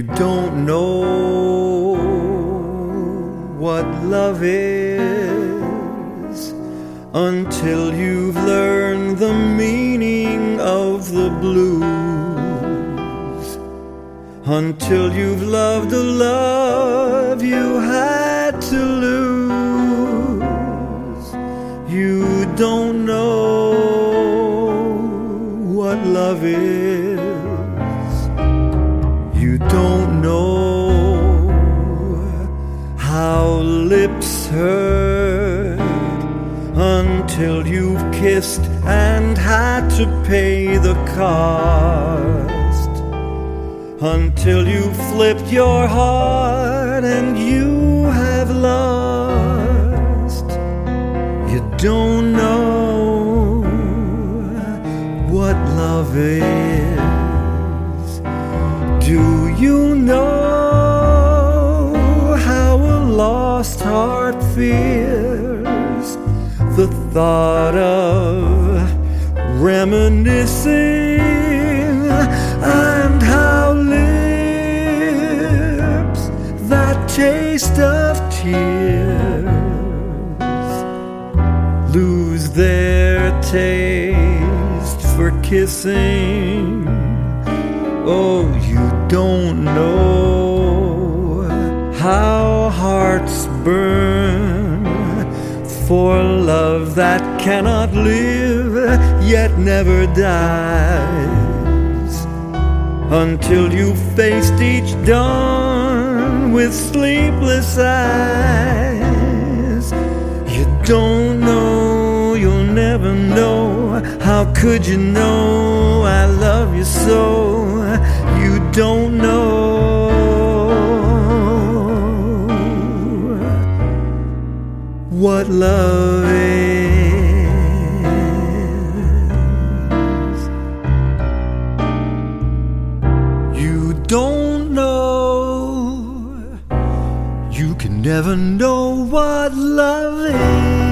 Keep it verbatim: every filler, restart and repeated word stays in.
don't know what love is until you've learned the meaning of the blues, until you've loved a love you had to lose. You don't know what love is. You don't know how lips hurt until you've kissed and had to pay the cost, until you've flipped your heart and you have lost. You don't know what love is. Do you know how a lost heart fears the thought of reminiscing, and how lips that taste of tears lose their taste for kissing? Oh, you don't know how hearts burn for love that cannot live yet never dies, until you faced each dawn with sleepless eyes. You don't know, you'll never know. How could you know I love you so? You don't know what love is. You don't know. You can never know what love is.